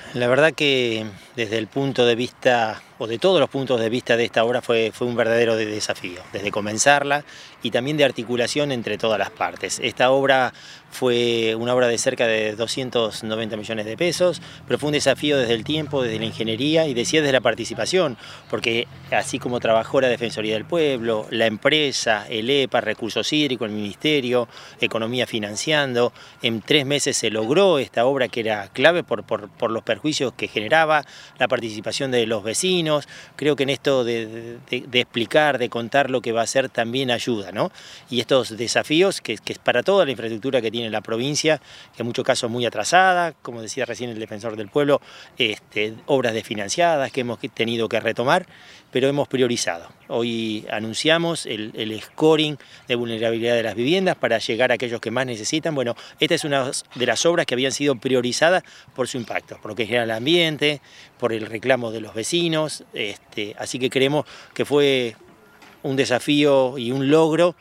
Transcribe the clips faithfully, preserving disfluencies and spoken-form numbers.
La verdad que desde el punto de vista, o de todos los puntos de vista de esta obra, fue, fue un verdadero de- desafío, desde comenzarla y también de articulación entre todas las partes. Esta obra fue una obra de cerca de doscientos noventa millones de pesos, pero fue un desafío desde el tiempo, desde la ingeniería y decía desde la participación, porque así como trabajó la Defensoría del Pueblo, la empresa, el E P A, Recursos Hídricos, el Ministerio, Economía financiando, en tres meses se logró esta obra que era clave por, por, por los perjuicios que generaba, la participación de los vecinos. Creo que en esto de, de, de explicar, de contar lo que va a ser también ayuda, ¿no? Y estos desafíos que, que es para toda la infraestructura que tiene la provincia, que en muchos casos muy atrasada, como decía recién el Defensor del Pueblo, este, obras desfinanciadas que hemos tenido que retomar, pero hemos priorizado. Hoy anunciamos el, el scoring de vulnerabilidad de las viviendas para llegar a aquellos que más necesitan. Bueno, esta es una de las obras que habían sido priorizadas por su impacto, por lo que genera el ambiente, por el reclamo de los vecinos, este, así que creemos que fue un desafío y un logro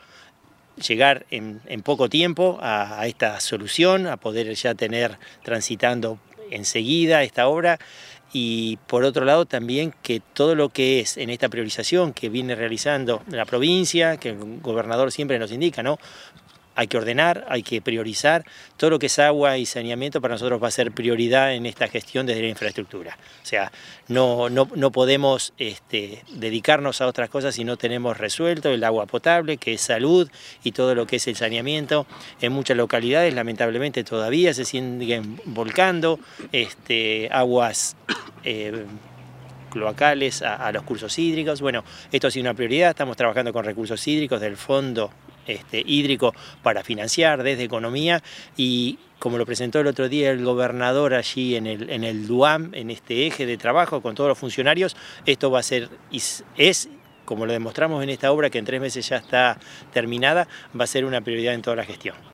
llegar en, en poco tiempo a, a esta solución, a poder ya tener transitando enseguida esta obra. Y por otro lado también que todo lo que es en esta priorización que viene realizando la provincia, que el gobernador siempre nos indica, ¿no? Hay que ordenar, hay que priorizar, todo lo que es agua y saneamiento para nosotros va a ser prioridad en esta gestión desde la infraestructura. O sea, no, no, no podemos este, dedicarnos a otras cosas si no tenemos resuelto el agua potable, que es salud, y todo lo que es el saneamiento. En muchas localidades lamentablemente todavía se siguen volcando este, aguas eh, cloacales a, a los cursos hídricos. Bueno, esto ha sido una prioridad, estamos trabajando con recursos hídricos del fondo Este, hídrico para financiar desde economía, y como lo presentó el otro día el gobernador allí en el, en el DUAM, en este eje de trabajo con todos los funcionarios, esto va a ser, es, como lo demostramos en esta obra que en tres meses ya está terminada, va a ser una prioridad en toda la gestión.